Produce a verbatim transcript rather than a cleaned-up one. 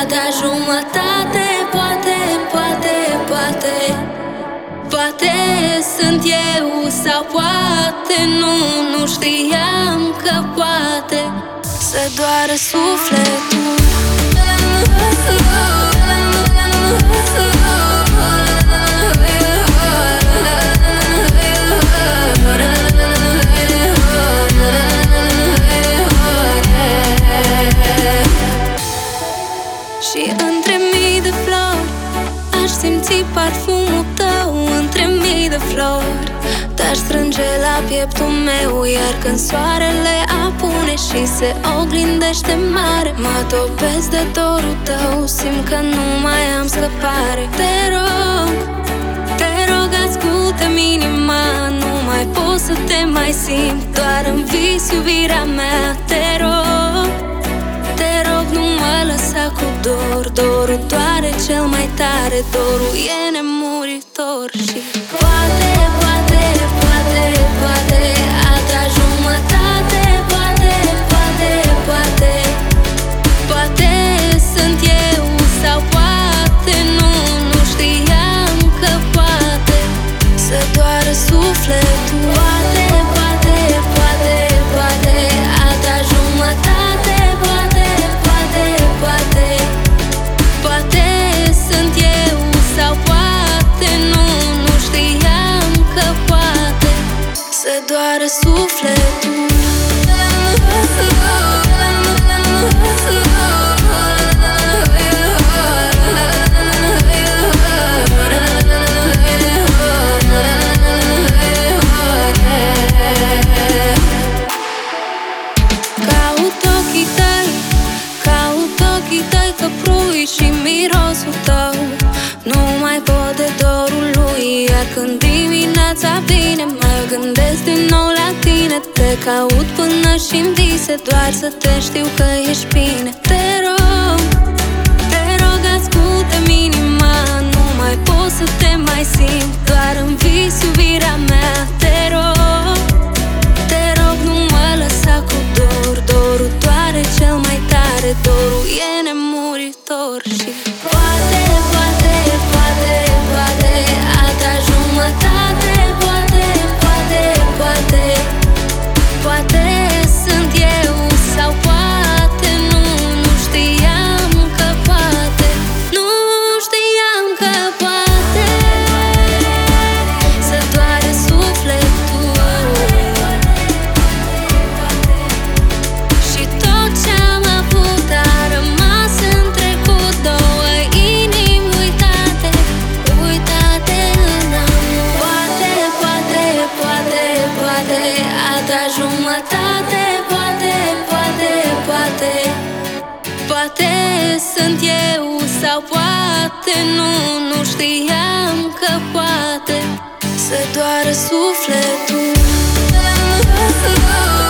ta jumătate. Poate, poate, poate, poate sunt eu sau poate nu, nu știam că poate să doară sufletul. Și între mii de flori aș simți parfumul tău. Între mii de flori te-aș strânge la pieptul meu. Iar când soarele apune și se oglindește mare, mă topesc de dorul tău, simt că nu mai am scăpare. Te rog, te rog, ascultă-mi inima, nu mai pot să te mai simt, doar în vis iubirea mea. Te rog, te rog, nu mă lăsa cu dor. Dorul doare cel mai tare, dorul e nemuritor. Și poate, poate, poate, poate a ta jumătate. Poate, poate, poate, poate sunt eu sau poate nu, nu știam că poate să doară sufletul. Poate, poate, poate, poate a ta jumătate. Poate, poate, poate, poate sunt eu sau poate nu, nu știam că poate să doară sufletul. Caut ochii tăi, caut ochii tăi, căprui și mirosul tău. Nu mai pot de dorul lui. Iar când dimineața vine, mă gândesc din nou la tine. Te caut până și-mi vise, doar să te știu că ești bine. Te rog, te rog, ascultă-mi inima, nu mai pot să te mai simt, doar în vis iubirea mea. Te rog, te rog, nu mă lăsa cu dor. Dorul doare cel mai tare, dorul e nemuritor. Și poate, poate, poate, poate a ta jumătate. Poate, poate, poate, poate sunt eu sau poate nu, nu știam că poate, nu știam că poate să doare sufletul. Și tot ce-am avut a rămas în trecut, două inimi uitate, uitate în amor. Poate, poate, poate, poate a ta jumătate. Poate, poate, poate, poate sunt eu sau poate nu, nu știam că poate să doară sufletul.